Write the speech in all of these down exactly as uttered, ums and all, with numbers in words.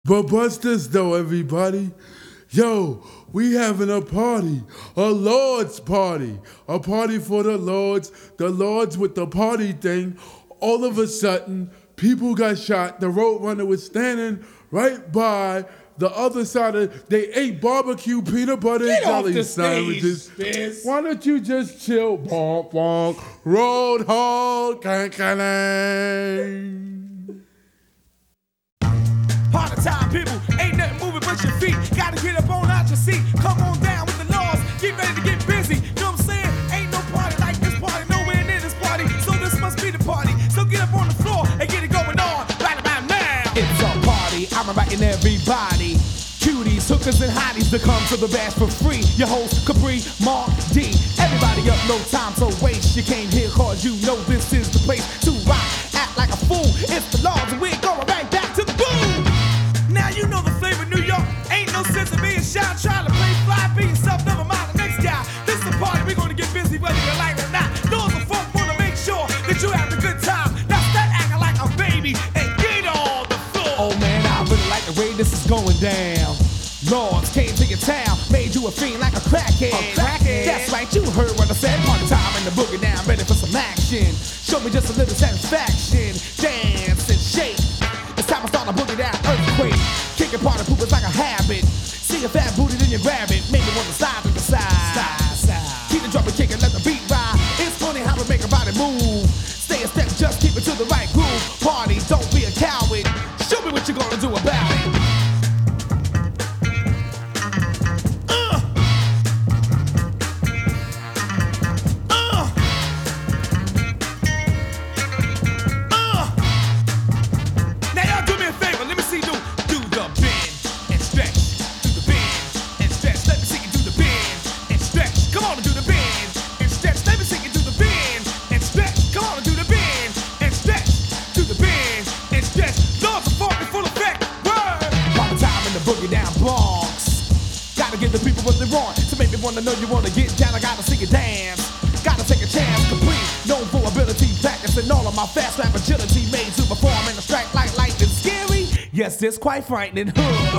But bust this though, everybody. Yo, we having a party, a Lord's party, a party for the Lords, the Lords with the party thing. All of a sudden, people got shot. The Roadrunner was standing right by the other side of, they ate barbecue peanut butter Get and off jelly the sandwiches. stage, Fizz. Why don't you just chill? Bonk, bonk, road hog, can can Part of time, people, ain't nothing moving but your feet. Gotta get up on out your seat. Come on down with the laws. Get ready to get busy. Know what I'm saying? Ain't no party like this party, nowhere near this party. So this must be the party. So get up on the floor and get it going on right about now. It's a party. I'm inviting everybody. Cuties, hookers, and hotties to come to the bash for free. Your host, Capri, Mark, D. Everybody up, no time to waste. You came here cause you know this is the place to rock. Act like a fool. It's the laws and we're going right back to the boom. Now you know the flavor of New York. Ain't no sense of being shy. Trying to play fly, be yourself, never mind the next guy. This is a party, we're gonna get busy whether you like it or not. Those of folk wanna make sure that you have a good time. Now start acting like a baby and get on the floor. Oh man, I really like the way this is going down. Lords came to your town, made you a fiend like a crackhead. A crackhead. That's right, you heard what I said. Party time in the boogie down, ready for some action. Show me just a little satisfaction. Dance and shake. It's time to start a boogie down earthquake. Kicking party poopers like a habit. See a fat booty, then you grab it. Maybe want to slide to the side. Side, side. Keep the drum and kick it, let the beat ride. It's funny how we make a body move. Stay a step, just keep it to the right groove. Party, don't be a coward. Show me what you're gonna do about it. The people what they want to make me wanna know you wanna get down. I gotta see you dance, gotta take a chance. Capri, known for ability, practicing all of my fast rap agility, made to perform in a strike like lightning. Scary, yes, it's quite frightening. Huh.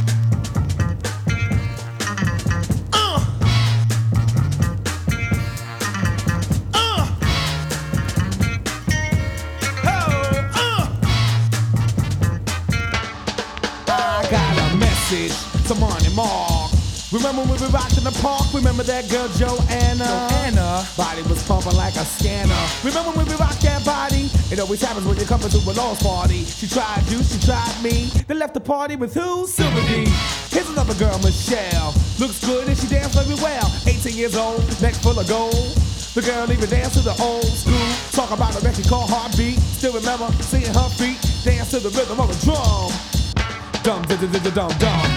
To Marnie Mark. Remember when we rocked in the park? Remember that girl Joanna? Joanna. Body was pumping like a scanner. Remember when we rocked that body? It always happens when you come into a lost party. She tried you, she tried me. Then left the party with who? Silver D. Here's another girl, Michelle. Looks good and she danced very well. eighteen years old, neck full of gold. The girl even danced to the old school. Talk about a record called Heartbeat. Still remember seeing her feet dance to the rhythm of a drum. Dum dum dum dum dum dum.